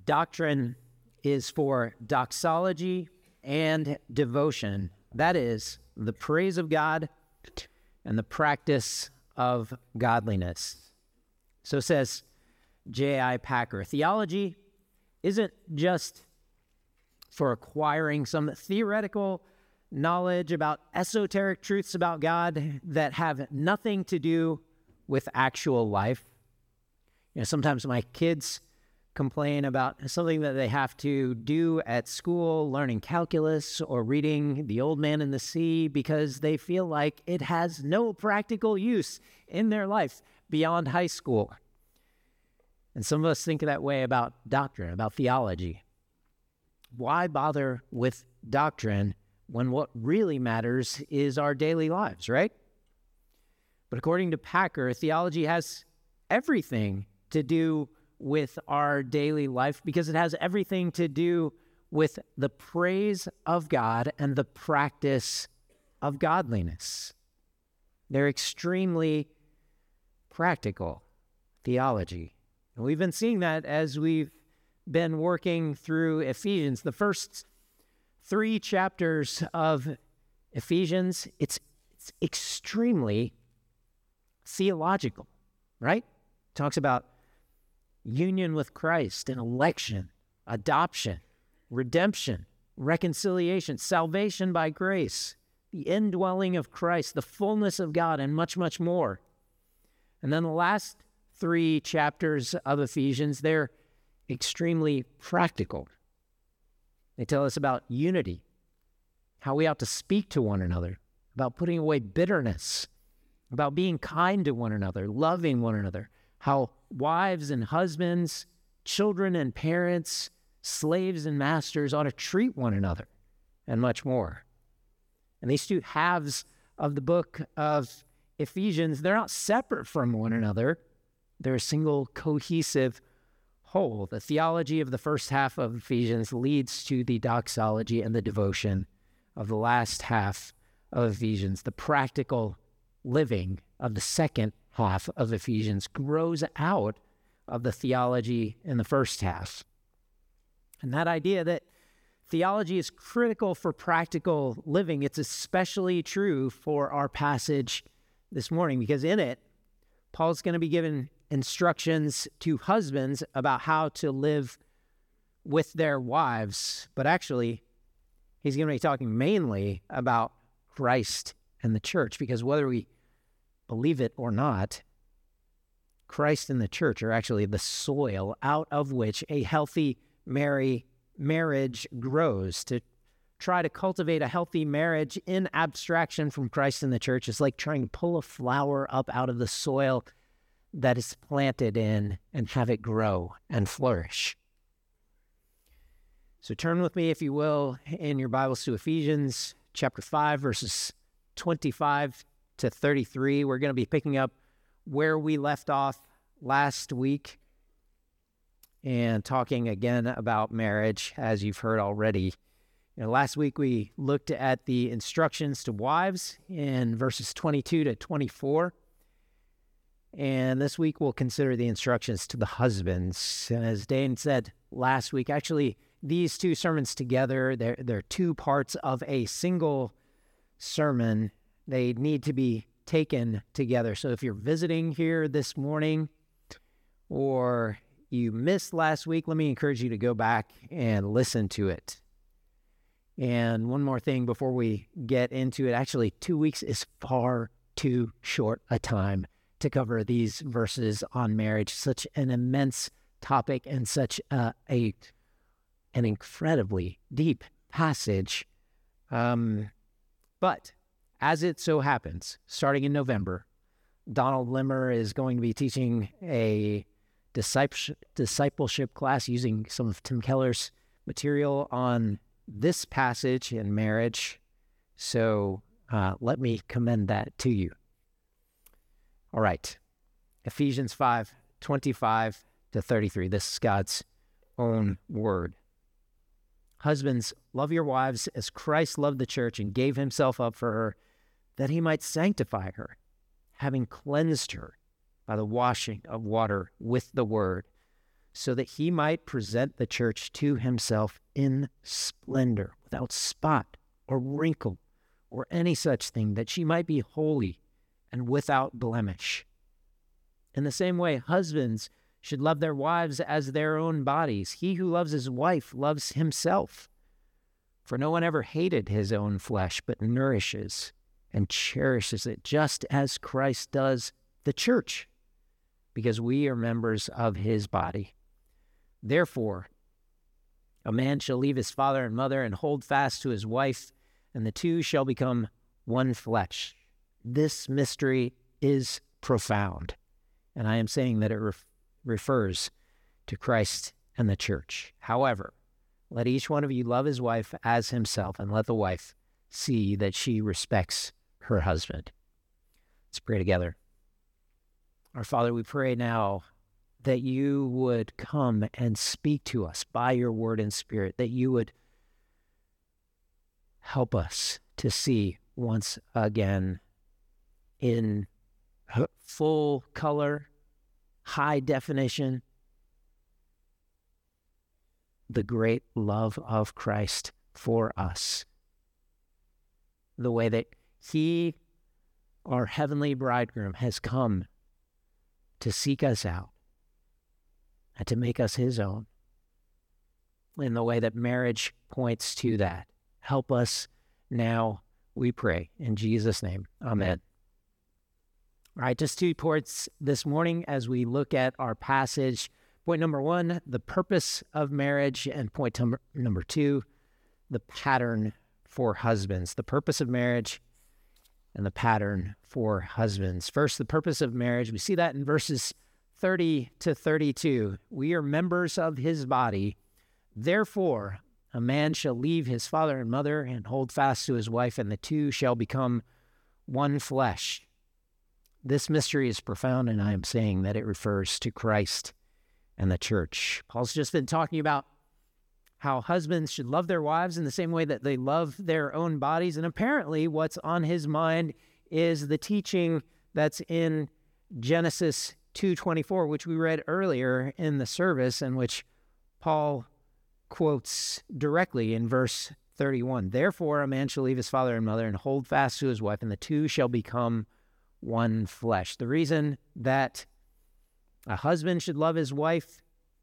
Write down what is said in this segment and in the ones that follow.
Doctrine is for doxology and devotion. That is, the praise of God and the practice of godliness. So says J.I. Packer. Theology isn't just for acquiring some theoretical knowledge about esoteric truths about God that have nothing to do with actual life. Sometimes my kids complain about something that they have to do at school, learning calculus or reading The Old Man and the Sea, because they feel like it has no practical use in their life beyond high school. And some of us think that way about doctrine, about theology. Why bother with doctrine when what really matters is our daily lives, right? But according to Packer, theology has everything to do with our daily life because it has everything to do with the praise of God and the practice of godliness. They're extremely practical theology. And we've been seeing that as we've been working through Ephesians. The first 3 chapters of Ephesians, it's extremely theological, right? It talks about union with Christ and election, adoption, redemption, reconciliation, salvation by grace, the indwelling of Christ, the fullness of God, and much, much more. And then the last 3 chapters of Ephesians, they're extremely practical. They tell us about unity, how we ought to speak to one another, about putting away bitterness, about being kind to one another, loving one another, how wives and husbands, children and parents, slaves and masters ought to treat one another, and much more. And these 2 halves of the book of Ephesians, they're not separate from one another. They're a single cohesive whole. The theology of the first half of Ephesians leads to the doxology and the devotion of the last half of Ephesians. The practical living of the second half of Ephesians grows out of the theology in the first half. And that idea that theology is critical for practical living, it's especially true for our passage this morning, because in it, Paul's going to be given instructions to husbands about how to live with their wives, but actually, he's going to be talking mainly about Christ and the church, because whether we believe it or not, Christ and the church are actually the soil out of which a healthy marriage grows. To try to cultivate a healthy marriage in abstraction from Christ and the church is like trying to pull a flower up out of the soil that is planted in and have it grow and flourish. So turn with me, if you will, in your Bibles to Ephesians chapter 5, verses 25 to 33. We're going to be picking up where we left off last week and talking again about marriage, as you've heard already. Last week we looked at the instructions to wives in verses 22 to 24. And this week we'll consider the instructions to the husbands. And as Dane said last week, actually these 2 sermons together, they're 2 parts of a single sermon. They need to be taken together. So if you're visiting here this morning or you missed last week, let me encourage you to go back and listen to it. And one more thing before we get into it. Actually, 2 weeks is far too short a time to cover these verses on marriage. Such an immense topic and such an incredibly deep passage. But as it so happens, starting in November, Donald Limmer is going to be teaching a discipleship class using some of Tim Keller's material on this passage in marriage. So let me commend that to you. All right, Ephesians 5, 25 to 33. This is God's own word. Husbands, love your wives as Christ loved the church and gave himself up for her, that he might sanctify her, having cleansed her by the washing of water with the word, so that he might present the church to himself in splendor, without spot or wrinkle or any such thing, that she might be holy and without blemish. In the same way, husbands should love their wives as their own bodies. He who loves his wife loves himself. For no one ever hated his own flesh, but nourishes and cherishes it, just as Christ does the church, because we are members of his body. Therefore, a man shall leave his father and mother and hold fast to his wife, and the two shall become one flesh. This mystery is profound, and I am saying that it refers to Christ and the church. However, let each one of you love his wife as himself, and let the wife see that she respects her husband. Let's pray together. Our Father, we pray now that you would come and speak to us by your word and spirit, that you would help us to see once again in full color, high definition, the great love of Christ for us. The way that he, our heavenly bridegroom, has come to seek us out and to make us his own, in the way that marriage points to that. Help us now, we pray. In Jesus' name, amen. All right, just 2 points this morning as we look at our passage. Point number 1, the purpose of marriage, and point number 2, the pattern for husbands. The purpose of marriage and the pattern for husbands. First, the purpose of marriage. We see that in verses 30 to 32. We are members of his body. Therefore, a man shall leave his father and mother and hold fast to his wife, and the two shall become one flesh. This mystery is profound, and I am saying that it refers to Christ and the church. Paul's just been talking about how husbands should love their wives in the same way that they love their own bodies. And apparently what's on his mind is the teaching that's in Genesis 2:24, which we read earlier in the service, and which Paul quotes directly in verse 31. Therefore, a man shall leave his father and mother and hold fast to his wife, and the two shall become one flesh. The reason that a husband should love his wife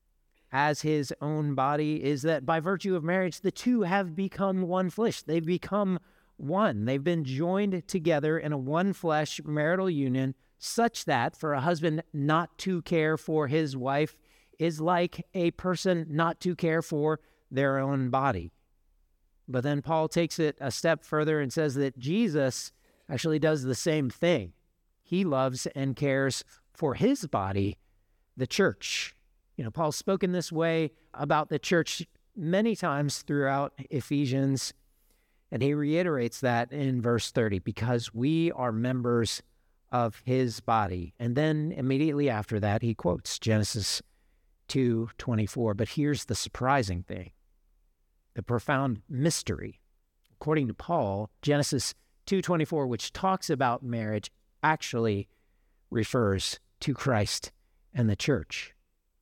as his own body is that by virtue of marriage, the two have become one flesh. They've become one. They've been joined together in a one flesh marital union, such that for a husband not to care for his wife is like a person not to care for their own body. But then Paul takes it a step further and says that Jesus actually does the same thing. He loves and cares for his body, the church. You know, Paul's spoken this way about the church many times throughout Ephesians, and he reiterates that in verse 30, because we are members of his body. And then immediately after that, he quotes Genesis 2:24. But here's the surprising thing, the profound mystery. According to Paul, Genesis 2:24, which talks about marriage, actually refers to Christ and the church.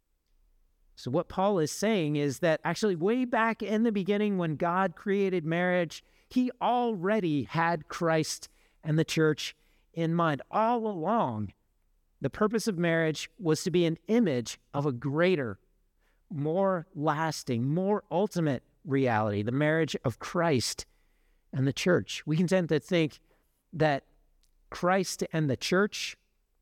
So what Paul is saying is that actually way back in the beginning when God created marriage, he already had Christ and the church in mind. All along, the purpose of marriage was to be an image of a greater, more lasting, more ultimate reality, the marriage of Christ and the church. We can tend to think that Christ and the church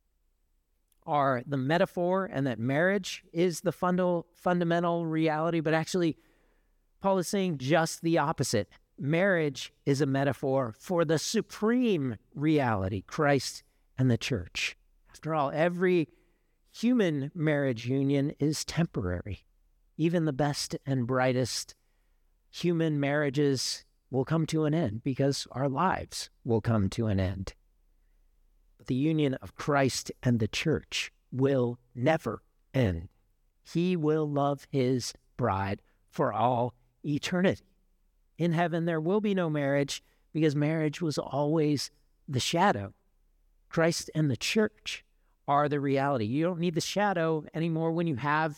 are the metaphor and that marriage is the fundamental reality, but actually Paul is saying just the opposite. Marriage is a metaphor for the supreme reality, Christ and the church. After all, every human marriage union is temporary. Even the best and brightest human marriages will come to an end because our lives will come to an end. But the union of Christ and the church will never end. He will love his bride for all eternity. In heaven, there will be no marriage because marriage was always the shadow. Christ and the church are the reality. You don't need the shadow anymore when you have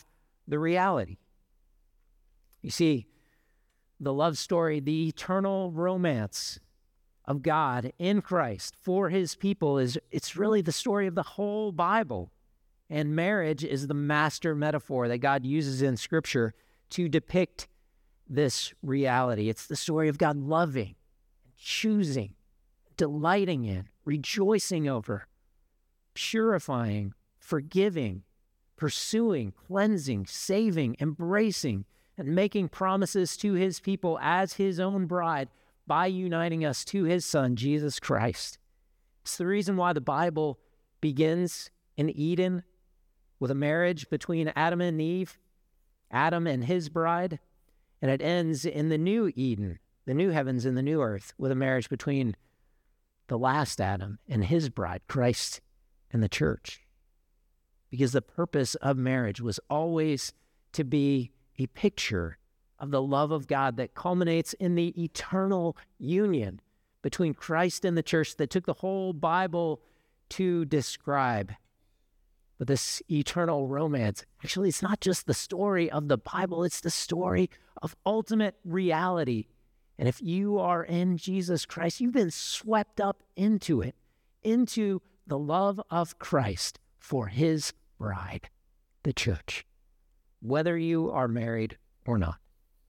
the reality. You see, the love story, the eternal romance of God in Christ for his people it's really the story of the whole Bible. And marriage is the master metaphor that God uses in Scripture to depict this reality. It's the story of God loving, choosing, delighting in, rejoicing over, purifying, forgiving, pursuing, cleansing, saving, embracing, and making promises to his people as his own bride by uniting us to his Son, Jesus Christ. It's the reason why the Bible begins in Eden with a marriage between Adam and Eve, Adam and his bride, and it ends in the new Eden, the new heavens and the new earth, with a marriage between the last Adam and his bride, Christ and the church. Because the purpose of marriage was always to be a picture of the love of God that culminates in the eternal union between Christ and the church that took the whole Bible to describe. But this eternal romance, actually, it's not just the story of the Bible, it's the story of ultimate reality. And if you are in Jesus Christ, you've been swept up into it, into the love of Christ for his bride, the church, whether you are married or not.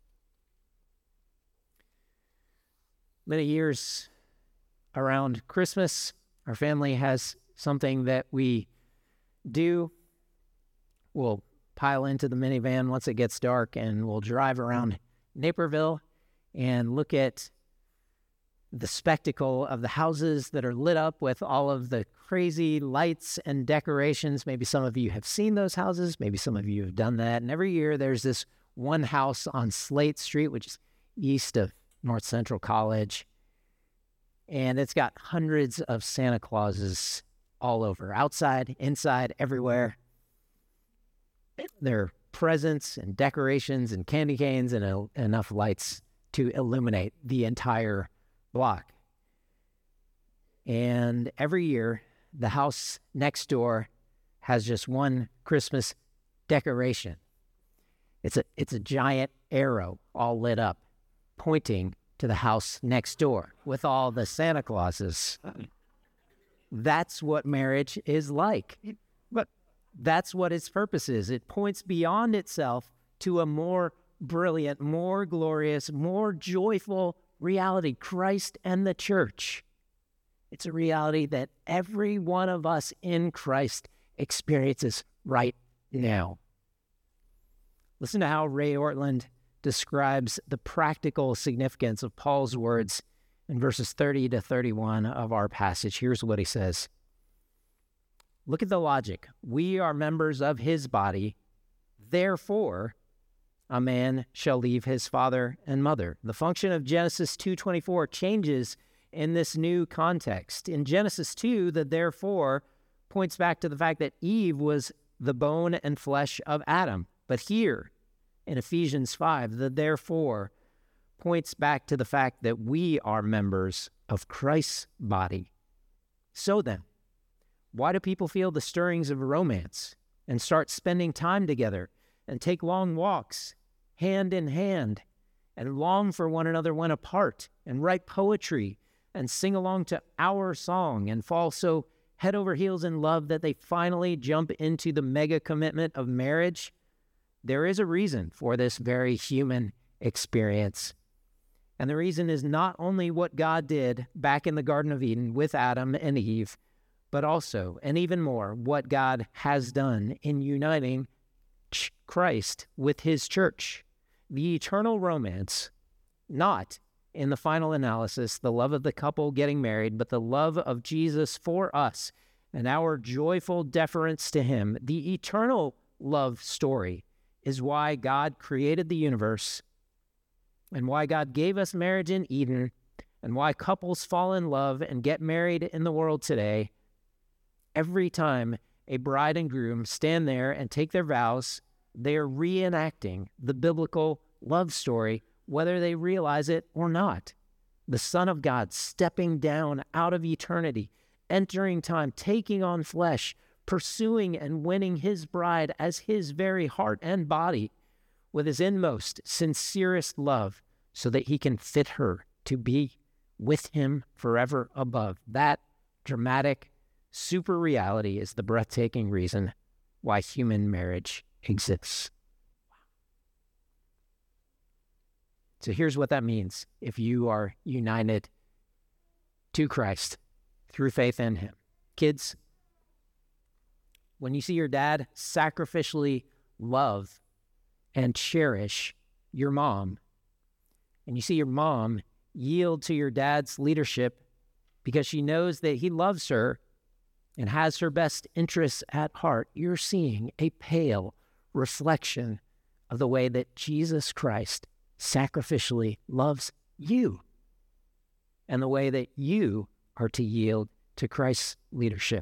Many years around Christmas, our family has something that we do. We'll pile into the minivan once it gets dark and we'll drive around Naperville and look at the spectacle of the houses that are lit up with all of the crazy lights and decorations. Maybe some of you have seen those houses. Maybe some of you have done that. And every year there's this one house on Slate Street, which is east of North Central College. And it's got hundreds of Santa Clauses all over, outside, inside, everywhere. There are presents and decorations and candy canes and enough lights to illuminate the entire block. And every year, the house next door has just one Christmas decoration. It's a giant arrow all lit up, pointing to the house next door with all the Santa Clauses. That's what marriage is like. But that's what its purpose is. It points beyond itself to a more brilliant, more glorious, more joyful reality, Christ and the church. It's a reality that every one of us in Christ experiences right now. Listen to how Ray Ortlund describes the practical significance of Paul's words in verses 30 to 31 of our passage. Here's what he says. Look at the logic. We are members of his body. Therefore, a man shall leave his father and mother. The function of Genesis 2:24 changes in this new context. In Genesis 2, the therefore points back to the fact that Eve was the bone and flesh of Adam. But here, in Ephesians 5, the therefore points back to the fact that we are members of Christ's body. So then, why do people feel the stirrings of romance and start spending time together and take long walks, hand in hand, and long for one another when apart, and write poetry and sing along to our song and fall so head over heels in love that they finally jump into the mega commitment of marriage? There is a reason for this very human experience. And the reason is not only what God did back in the Garden of Eden with Adam and Eve, but also, and even more, what God has done in uniting Christ with his church. The eternal romance, not in the final analysis, the love of the couple getting married, but the love of Jesus for us and our joyful deference to him. The eternal love story is why God created the universe and why God gave us marriage in Eden and why couples fall in love and get married in the world today. Every time a bride and groom stand there and take their vows, they are reenacting the biblical love story, whether they realize it or not. The Son of God stepping down out of eternity, entering time, taking on flesh, pursuing and winning his bride as his very heart and body with his inmost, sincerest love so that he can fit her to be with him forever above. That dramatic super reality is the breathtaking reason why human marriage exists. So here's what that means if you are united to Christ through faith in him. Kids, when you see your dad sacrificially love and cherish your mom, and you see your mom yield to your dad's leadership because she knows that he loves her and has her best interests at heart, you're seeing a pale reflection of the way that Jesus Christ sacrificially loves you and the way that you are to yield to Christ's leadership.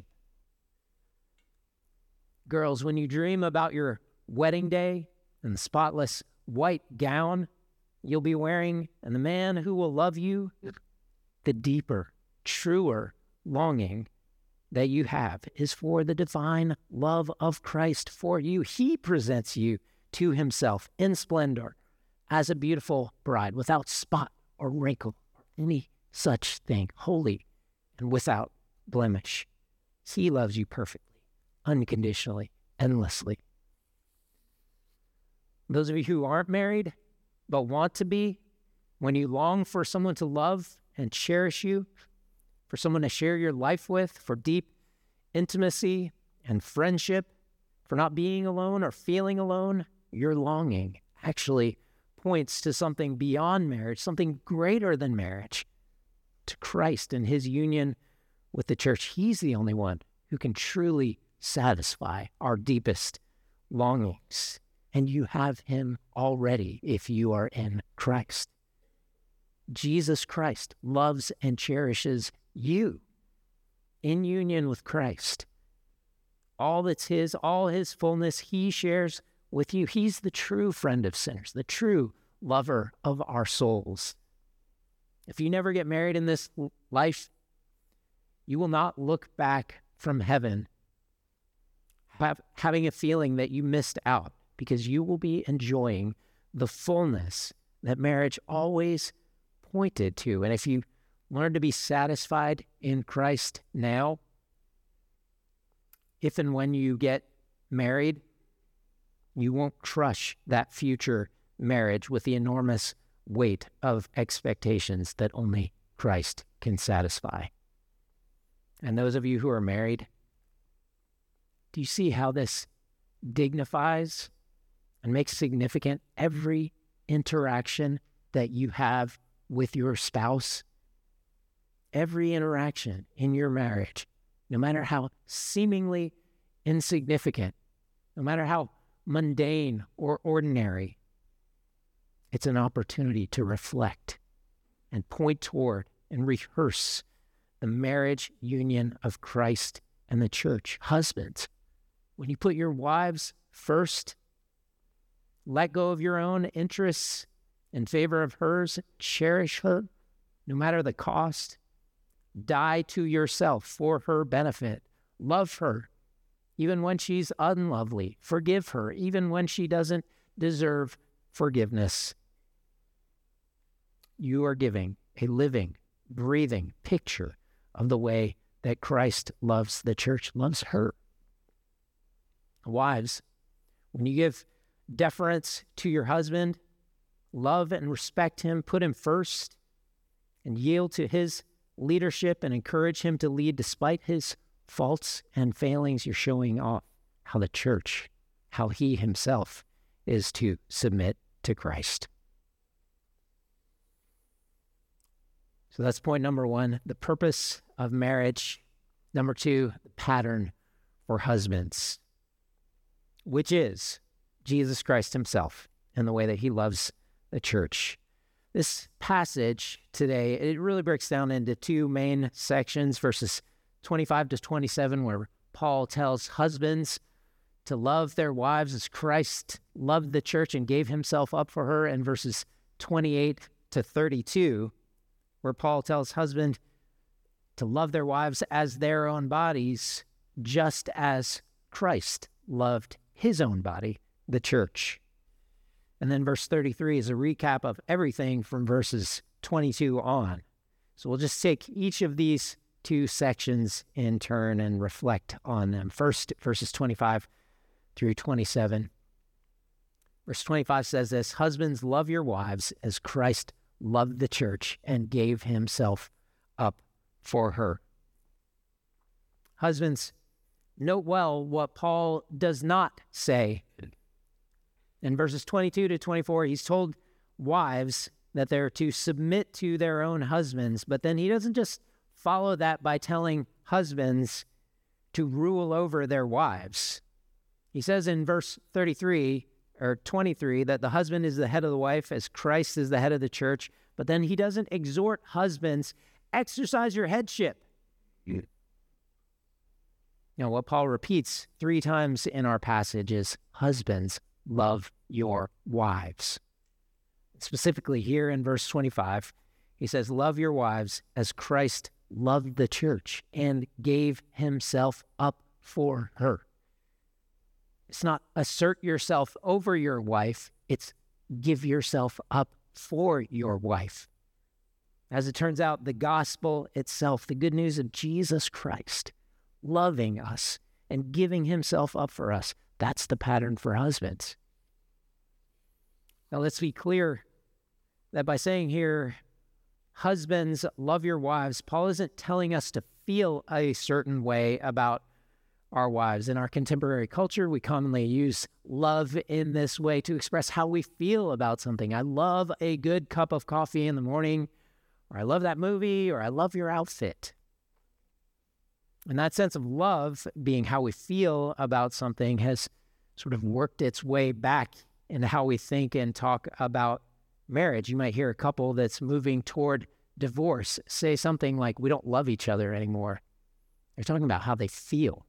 Girls, when you dream about your wedding day and the spotless white gown you'll be wearing and the man who will love you, the deeper, truer longing that you have is for the divine love of Christ for you. He presents you to himself in splendor as a beautiful bride without spot or wrinkle or any such thing, holy and without blemish. He loves you perfectly, unconditionally, endlessly. Those of you who aren't married but want to be, when you long for someone to love and cherish you, for someone to share your life with, for deep intimacy and friendship, for not being alone or feeling alone, your longing actually points to something beyond marriage, something greater than marriage, to Christ and his union with the church. He's the only one who can truly satisfy our deepest longings. And you have him already if you are in Christ. Jesus Christ loves and cherishes you in union with Christ. All that's his, all his fullness, he shares with you. He's the true friend of sinners, the true lover of our souls. If you never get married in this life, you will not look back from heaven having a feeling that you missed out, because you will be enjoying the fullness that marriage always pointed to. And if you learn to be satisfied in Christ now, if and when you get married, you won't crush that future marriage with the enormous weight of expectations that only Christ can satisfy. And those of you who are married, do you see how this dignifies and makes significant every interaction that you have with your spouse? Every interaction in your marriage, no matter how seemingly insignificant, no matter how mundane or ordinary, it's an opportunity to reflect and point toward and rehearse the marriage union of Christ and the church. Husbands, when you put your wives first, let go of your own interests in favor of hers, cherish her no matter the cost, die to yourself for her benefit, love her even when she's unlovely, forgive her even when she doesn't deserve forgiveness. You are giving a living, breathing picture of the way that Christ loves the church, loves her. Wives, when you give deference to your husband, love and respect him, put him first, and yield to his leadership and encourage him to lead despite his faults and failings, you're showing off how the church, how he himself is to submit to Christ. So that's point number one, the purpose of marriage. Number two, the pattern for husbands, which is Jesus Christ himself and the way that he loves the church. This passage today, it really breaks down into two main sections, verses 25 to 27, where Paul tells husbands to love their wives as Christ loved the church and gave himself up for her, and verses 28 to 32, where Paul tells husbands to love their wives as their own bodies, just as Christ loved his own body, the church. And then verse 33 is a recap of everything from verses 22 on. So we'll just take each of these two sections in turn and reflect on them. First, verses 25 through 27. Verse 25 says this: "Husbands, love your wives as Christ loved the church and gave himself up for her." Husbands, note well what Paul does not say. In verses 22 to 24, he's told wives that they're to submit to their own husbands, but then he doesn't just follow that by telling husbands to rule over their wives. He says in verse 33 or 23 that the husband is the head of the wife as Christ is the head of the church, but then he doesn't exhort husbands, exercise your headship. You know, what Paul repeats 3 times in our passage is, husbands, love your wives. Specifically here in verse 25, he says, love your wives as Christ loved the church and gave himself up for her. It's not assert yourself over your wife, it's give yourself up for your wife. As it turns out, the gospel itself, the good news of Jesus Christ, loving us and giving himself up for us, that's the pattern for husbands. Now let's be clear that by saying here, husbands, love your wives, Paul isn't telling us to feel a certain way about our wives. In our contemporary culture, we commonly use love in this way to express how we feel about something. I love a good cup of coffee in the morning, or I love that movie, or I love your outfit. And that sense of love being how we feel about something has sort of worked its way back into how we think and talk about marriage. You might hear a couple that's moving toward divorce say something like, we don't love each other anymore. They're talking about how they feel.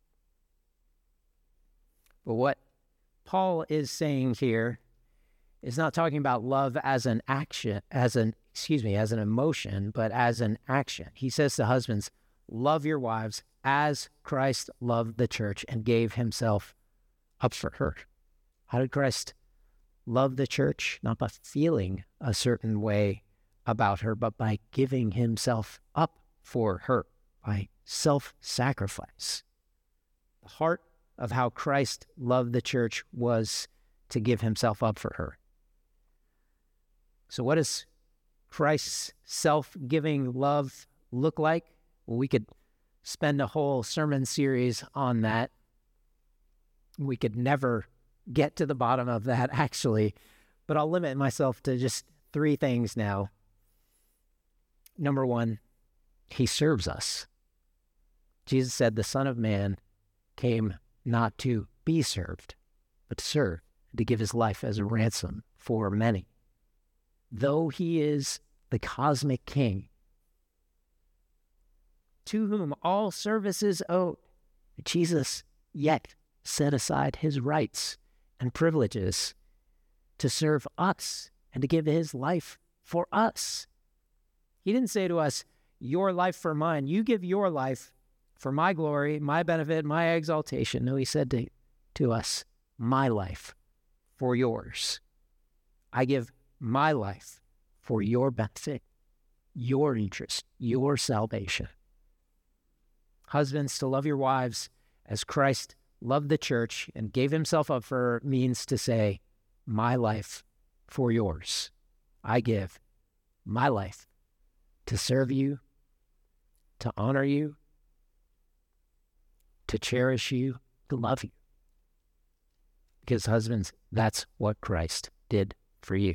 But what Paul is saying here is not talking about love as an action, as an emotion, but as an action. He says to husbands, love your wives as Christ loved the church and gave himself up for her. How did Christ love the church? Not by feeling a certain way about her, but by giving himself up for her, by self-sacrifice. The heart of how Christ loved the church was to give himself up for her. So what does Christ's self-giving love look like? Well, we could spend a whole sermon series on that. We could never get to the bottom of that, actually, but I'll limit myself to just 3 things now. Number 1, he serves us. Jesus said the Son of Man came not to be served, but to serve, to give his life as a ransom for many. Though he is the cosmic king, to whom all service is owed, Jesus yet set aside his rights and privileges to serve us and to give his life for us. He didn't say to us, your life for mine. You give your life for my glory, my benefit, my exaltation. No, he said to us, my life for yours. I give my life for your benefit, your interest, your salvation. Husbands, to love your wives as Christ loved the church and gave himself up for her means to say, my life for yours. I give my life to serve you, to honor you, to cherish you, to love you. Because husbands, that's what Christ did for you.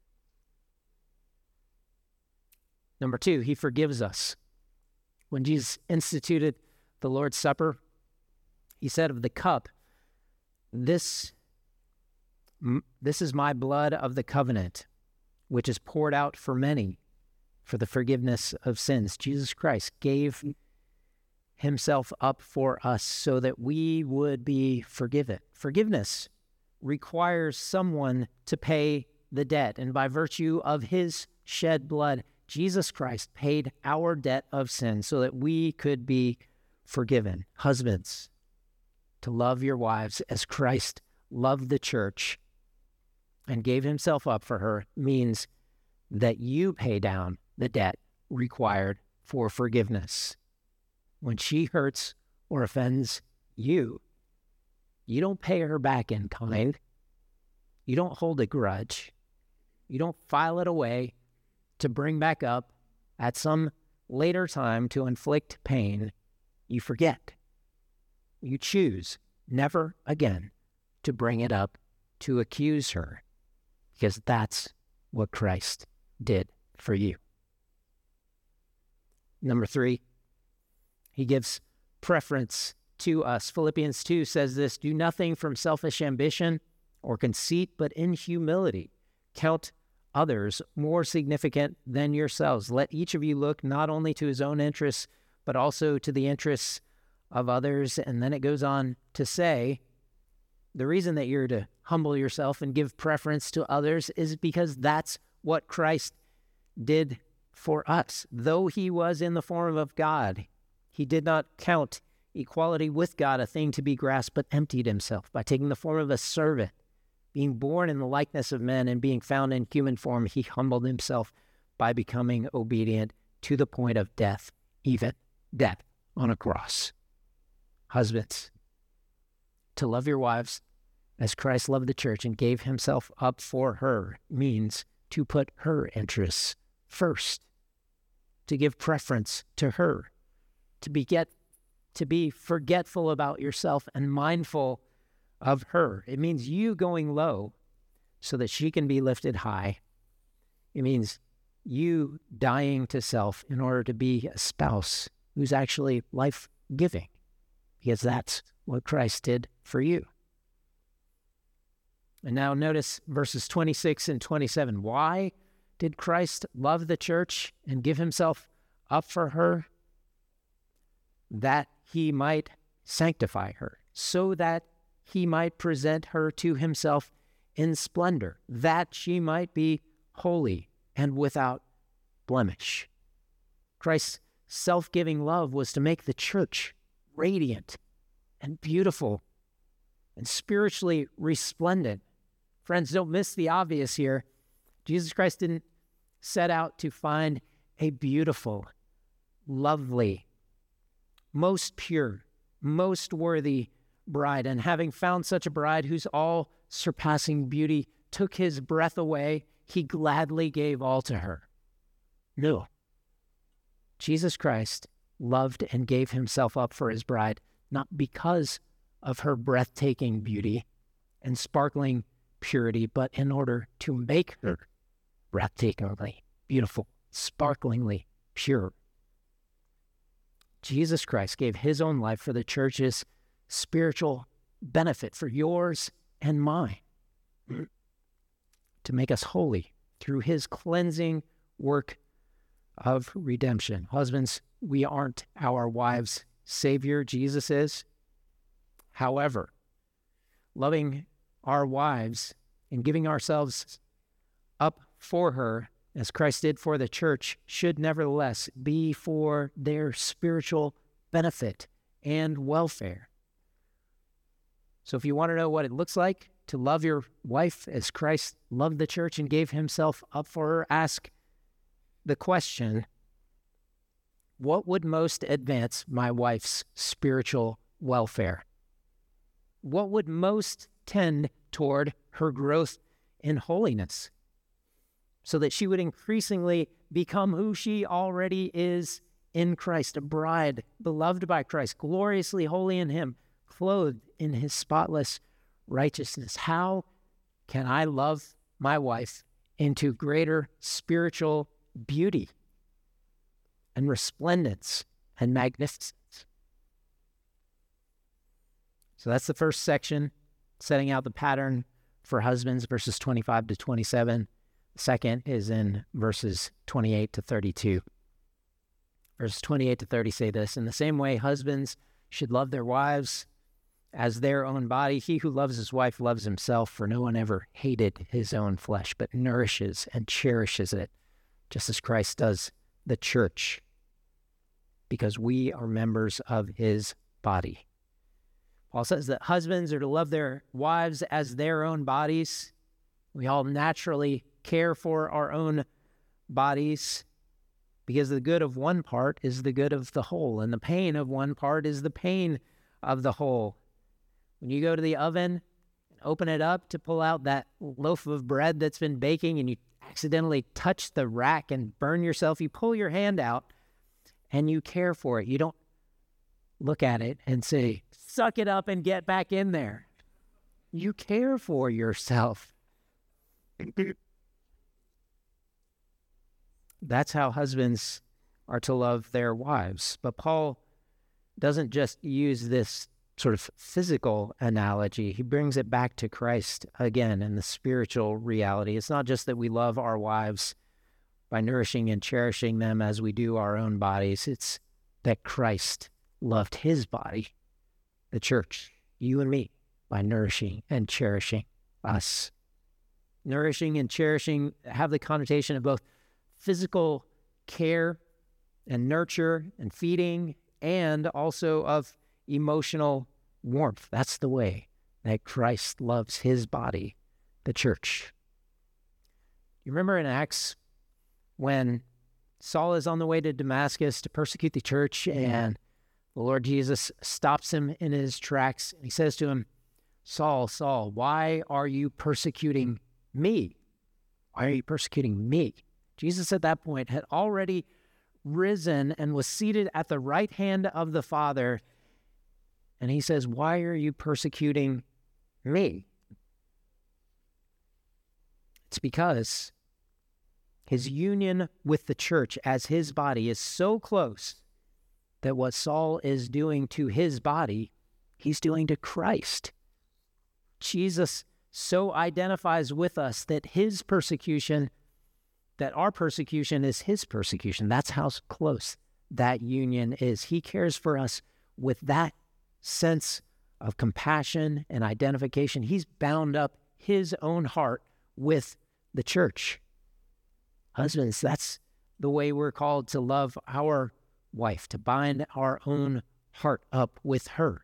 Number 2, he forgives us. When Jesus instituted the Lord's Supper, he said of the cup, this is my blood of the covenant, which is poured out for many for the forgiveness of sins. Jesus Christ gave himself up for us so that we would be forgiven. Forgiveness requires someone to pay the debt, and by virtue of his shed blood, Jesus Christ paid our debt of sin so that we could be forgiven. Husbands, to love your wives as Christ loved the church and gave himself up for her means that you pay down the debt required for forgiveness. When she hurts or offends you, you don't pay her back in kind. You don't hold a grudge. You don't file it away to bring back up at some later time to inflict pain. You forget. You choose never again to bring it up, to accuse her, because that's what Christ did for you. Number 3, he gives preference to us. Philippians 2 says this, do nothing from selfish ambition or conceit, but in humility count others more significant than yourselves. Let each of you look not only to his own interests, but also to the interests of others. And then it goes on to say, the reason that you're to humble yourself and give preference to others is because that's what Christ did for us. Though he was in the form of God, he did not count equality with God a thing to be grasped, but emptied himself by taking the form of a servant. Being born in the likeness of men and being found in human form, he humbled himself by becoming obedient to the point of death, even death on a cross. Husbands, to love your wives as Christ loved the church and gave himself up for her means to put her interests first, to give preference to her, to be forgetful about yourself and mindful of her. It means you going low so that she can be lifted high. It means you dying to self in order to be a spouse who's actually life-giving, because that's what Christ did for you. And now notice verses 26 and 27. Why did Christ love the church and give himself up for her? That he might sanctify her, so that he might present her to himself in splendor, that she might be holy and without blemish. Christ's self-giving love was to make the church radiant and beautiful and spiritually resplendent. Friends, don't miss the obvious here. Jesus Christ didn't set out to find a beautiful, lovely, most pure, most worthy bride, and having found such a bride whose all-surpassing beauty took his breath away, he gladly gave all to her. No. Jesus Christ loved and gave himself up for his bride, not because of her breathtaking beauty and sparkling purity, but in order to make her breathtakingly beautiful, sparklingly pure. Jesus Christ gave his own life for the church's spiritual benefit, for yours and mine, to make us holy through his cleansing work of redemption. Husbands, we aren't our wives' Savior, Jesus is. However, loving our wives and giving ourselves up for her, as Christ did for the church, should nevertheless be for their spiritual benefit and welfare. So if you want to know what it looks like to love your wife as Christ loved the church and gave himself up for her, ask the question, what would most advance my wife's spiritual welfare? What would most tend toward her growth in holiness, so that she would increasingly become who she already is in Christ, a bride beloved by Christ, gloriously holy in him, clothed in his spotless righteousness? How can I love my wife into greater spiritual beauty and resplendence and magnificence? So that's the first section, setting out the pattern for husbands, verses 25 to 27. The second is in verses 28 to 32. Verses 28 to 30 say this, in the same way, husbands should love their wives as their own body. He who loves his wife loves himself, for no one ever hated his own flesh, but nourishes and cherishes it, just as Christ does the church, because we are members of his body. Paul says that husbands are to love their wives as their own bodies. We all naturally care for our own bodies because the good of one part is the good of the whole, and the pain of one part is the pain of the whole. When you go to the oven and open it up to pull out that loaf of bread that's been baking and you accidentally touch the rack and burn yourself, you pull your hand out and you care for it. You don't look at it and say, suck it up and get back in there. You care for yourself. That's how husbands are to love their wives. But Paul doesn't just use this sort of physical analogy. He brings it back to Christ again in the spiritual reality. It's not just that we love our wives by nourishing and cherishing them as we do our own bodies. It's that Christ loved his body, the church, you and me, by nourishing and cherishing us. Nourishing and cherishing have the connotation of both physical care and nurture and feeding, and also of emotional warmth. That's the way that Christ loves his body, the church. You remember in Acts when Saul is on the way to Damascus to persecute the church, and the Lord Jesus stops him in his tracks, and he says to him, Saul, Saul, why are you persecuting me? Why are you persecuting me? Jesus at that point had already risen and was seated at the right hand of the Father. And he says, why are you persecuting me? It's because his union with the church as his body is so close that what Saul is doing to his body, he's doing to Christ. Jesus so identifies with us that his persecution, that our persecution is his persecution. That's how close that union is. He cares for us with that sense of compassion and identification. He's bound up his own heart with the church. Husbands, that's the way we're called to love our wife, to bind our own heart up with her,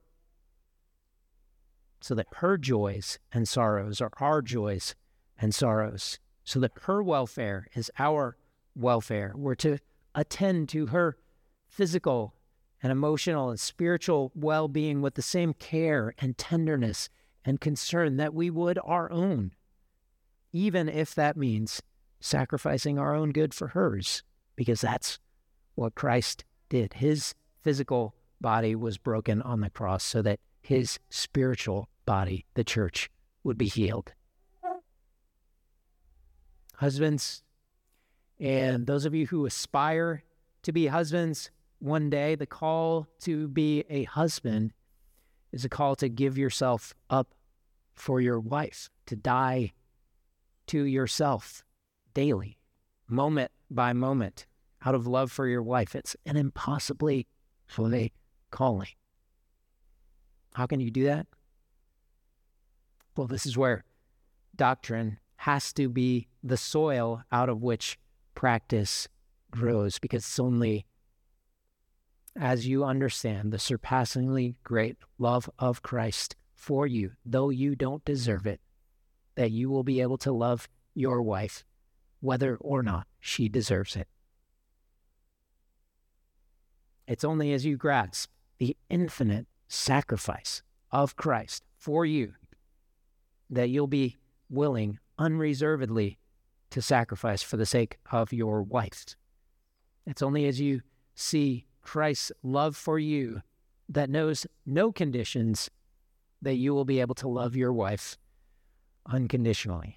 so that her joys and sorrows are our joys and sorrows, so that her welfare is our welfare. We're to attend to her physical and emotional and spiritual well-being with the same care and tenderness and concern that we would our own, even if that means sacrificing our own good for hers, because that's what Christ did. His physical body was broken on the cross so that his spiritual body, the church, would be healed. Husbands, and those of you who aspire to be husbands one day, the call to be a husband is a call to give yourself up for your wife, to die to yourself daily, moment by moment, out of love for your wife. It's an impossibly holy calling. How can you do that? Well, this is where doctrine has to be the soil out of which practice grows, because it's only as you understand the surpassingly great love of Christ for you, though you don't deserve it, that you will be able to love your wife, whether or not she deserves it. It's only as you grasp the infinite sacrifice of Christ for you that you'll be willing unreservedly to sacrifice for the sake of your wife. It's only as you see Christ's love for you that knows no conditions that you will be able to love your wife unconditionally.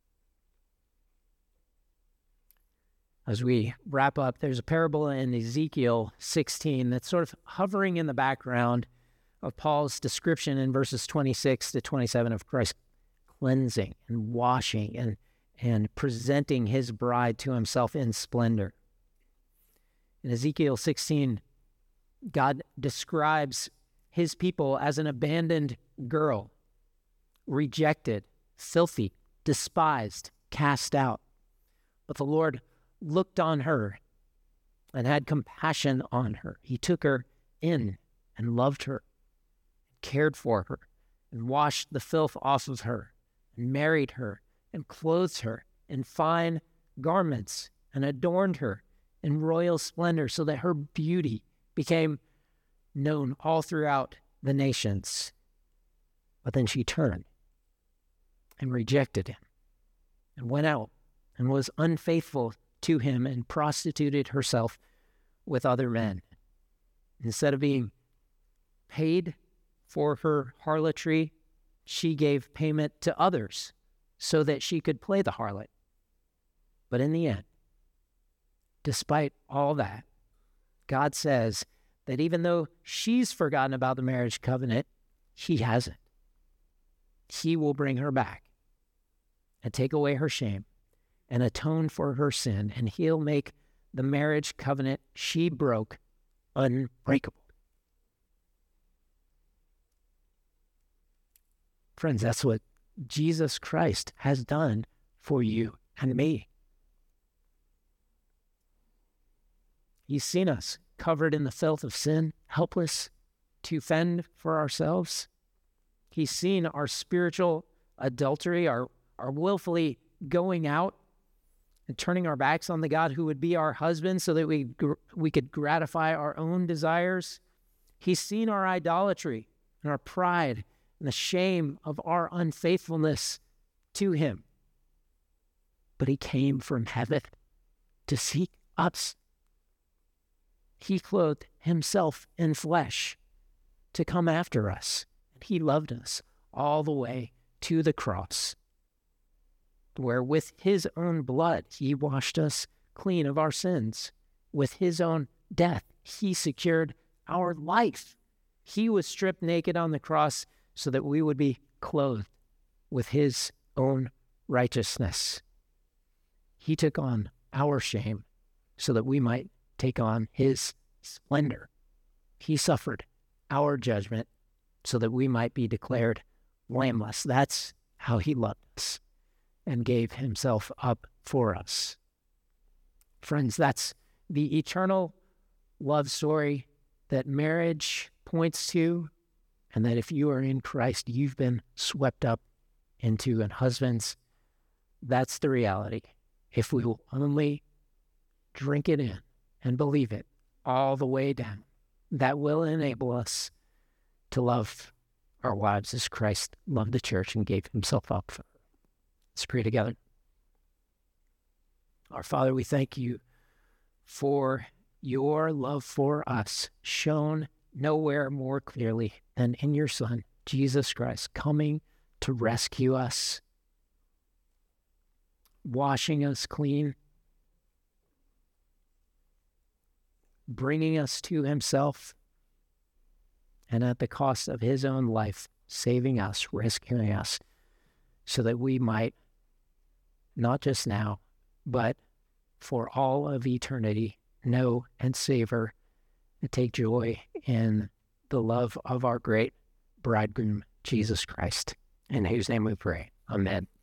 As we wrap up, there's a parable in Ezekiel 16 that's sort of hovering in the background of Paul's description in verses 26 to 27 of Christ cleansing and washing and presenting his bride to himself in splendor. In Ezekiel 16, God describes his people as an abandoned girl, rejected, filthy, despised, cast out. But the Lord looked on her and had compassion on her. He took her in and loved her, cared for her and washed the filth off of her and married her and clothed her in fine garments and adorned her in royal splendor so that her beauty became known all throughout the nations. But then she turned and rejected him and went out and was unfaithful to him and prostituted herself with other men. Instead of being paid for her harlotry, she gave payment to others so that she could play the harlot. But in the end, despite all that, God says that even though she's forgotten about the marriage covenant, he hasn't. He will bring her back and take away her shame and atone for her sin, and he'll make the marriage covenant she broke unbreakable. Friends, that's what Jesus Christ has done for you and me. He's seen us covered in the filth of sin, helpless to fend for ourselves. He's seen our spiritual adultery, our willfully going out and turning our backs on the God who would be our husband so that we could gratify our own desires. He's seen our idolatry and our pride and the shame of our unfaithfulness to him. But he came from heaven to seek us. He clothed himself in flesh to come after us. And he loved us all the way to the cross, where with his own blood he washed us clean of our sins. With his own death, he secured our life. He was stripped naked on the cross so that we would be clothed with his own righteousness. He took on our shame so that we might take on his splendor. He suffered our judgment so that we might be declared blameless. That's how he loved us and gave himself up for us. Friends, that's the eternal love story that marriage points to, and that if you are in Christ, you've been swept up into. And husbands, that's the reality. If we will only drink it in and believe it all the way down, that will enable us to love our wives as Christ loved the church and gave himself up for her. Let's pray together. Our Father, we thank you for your love for us, shown nowhere more clearly than in your Son, Jesus Christ, coming to rescue us, washing us clean, bringing us to himself, and at the cost of his own life, saving us, rescuing us, so that we might, not just now, but for all of eternity, know and savor and take joy in the love of our great bridegroom, Jesus Christ, in whose name we pray. Amen.